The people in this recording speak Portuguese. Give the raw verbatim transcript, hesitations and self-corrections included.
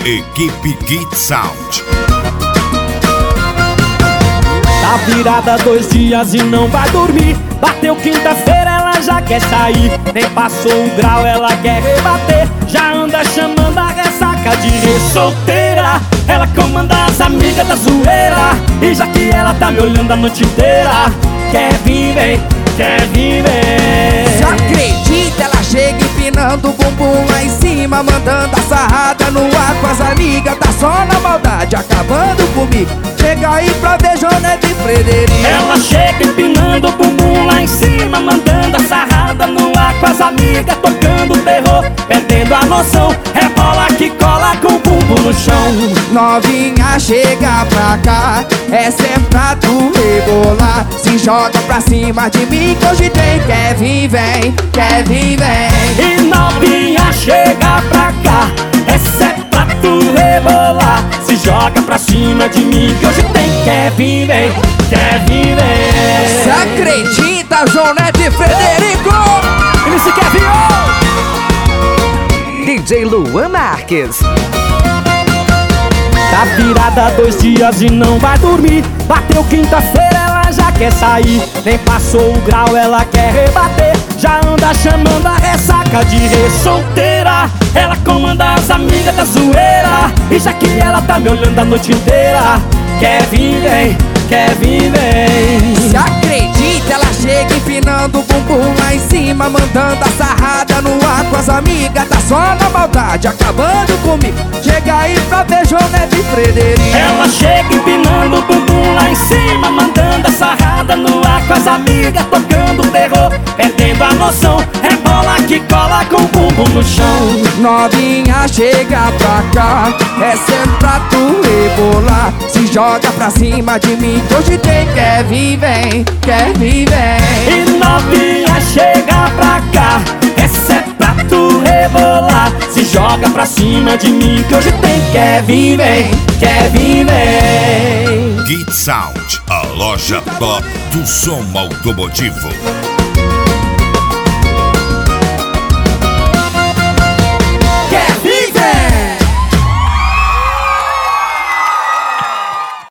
Equipe Git Sound. Tá virada dois dias e não vai dormir. Bateu quinta-feira, ela já quer sair. Nem passou o grau, ela quer rebater. Já anda chamando a ressaca de re-solteira. Ela comanda as amigas da zoeira. E já que ela tá me olhando a noite inteira, quer vir, vem, quer vir, vem. Só acredita, ela chega empinando o bumbum lá em cima, mandando a sarrada no ar com as amigas. Tá só na maldade, acabando comigo. Chega aí pra ver Jonete e Frederico. Ela chega empinando o bumbum lá em cima, mandando a sarrada no ar com as amigas, tocando terror, perdendo a noção. Rebola que cola com o bumbum no chão. Novinha, chega pra cá, essa é pra tu rebolar. Se joga pra cima de mim que hoje tem. Quer vir, vem, quer vir, vem. E novinha, chega pra cá, essa é pra tu rebolar. Se joga pra cima de mim que hoje tem. Quer vir, vem, quer vir, vem. Cê acredita, Jonete e Frederico? Ele se quer vir, oh! D J Luan Marques. Tá virada dois dias e não vai dormir. Bateu quinta-feira, ela já quer sair. Nem passou o grau, ela quer rebater. Já anda chamando a ressaca de re-solteira. Ela comanda as amigas da zoeira. E já que ela tá me olhando a noite inteira, quer vir, vem, quer vir, vem. Se acredita, ela chega empinando o bumbum lá em cima, mandando a sarrada no ar com as amigas. Tá só na maldade, acabando comigo. Chega aí pra ver Jonete e Frederico. Ela chega empinando o bumbum lá em cima, mandando a sarrada no ar com as amigas, tocando terror, perdendo a noção. Rebola que cola com o bumbum no chão. Novinha, chega pra cá, essa é pra tu rebolar. Se joga pra cima de mim que hoje tem. Quer vir, vem, quer vir, vem. E novinha, chega pra cá, essa é pra tu rebolar. Se joga pra cima de mim que hoje tem. Quer vir, vem, quer vir, vem. Git Sound, a loja top do som automotivo.